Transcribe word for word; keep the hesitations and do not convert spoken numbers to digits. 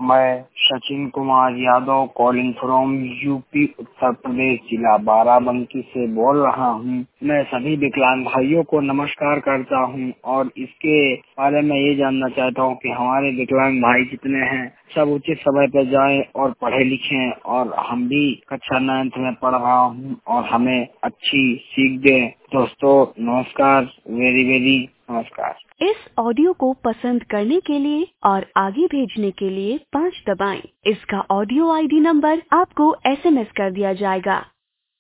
मैं Sachin Kumar Yadav calling from UP Uttar Pradesh जिला बाराबंकी से बोल रहा हूँ। मैं सभी विकलांग भाइयों को नमस्कार करता हूँ और इसके बारे में ये जानना चाहता हूँ कि हमारे विकलांग भाई जितने हैं सब उचित समय पर जाएं और पढ़े लिखें, और हम भी कक्षा नाइन्थ में पढ़ रहा हूँ और हमें अच्छी सीख दें। दोस्तों नमस्कार, वेरी वेरी नमस्कार। इस ऑडियो को पसंद करने के लिए और आगे भेजने के लिए पाँच दबाएं। इसका ऑडियो आईडी नंबर आपको एसएमएस कर दिया जाएगा।